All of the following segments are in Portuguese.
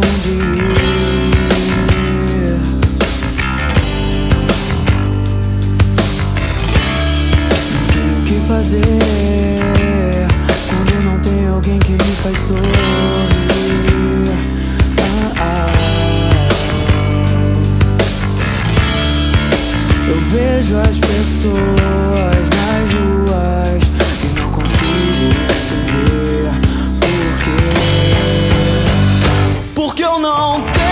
onde ir. Não sei o que fazer quando não tem alguém que me faz sorrir. Eu vejo as pessoas nas ruas e não consigo entender por quê. Porque eu não tenho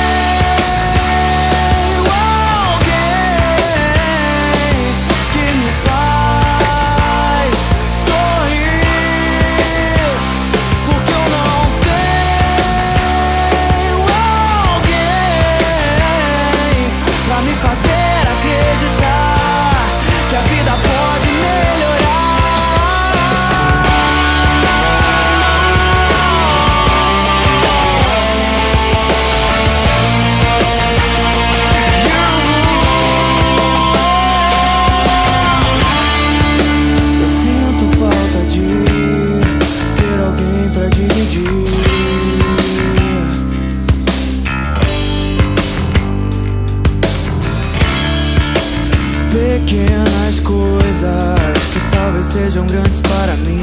alguém que me faz sorrir. Porque eu não tenho alguém pra me fazer acreditar que a vida pode melhorar. Eu sinto falta de ter alguém pra dividir. Pequenas coisas que talvez sejam grandes para mim.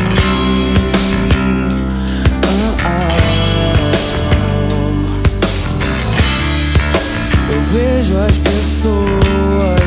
Eu vejo as pessoas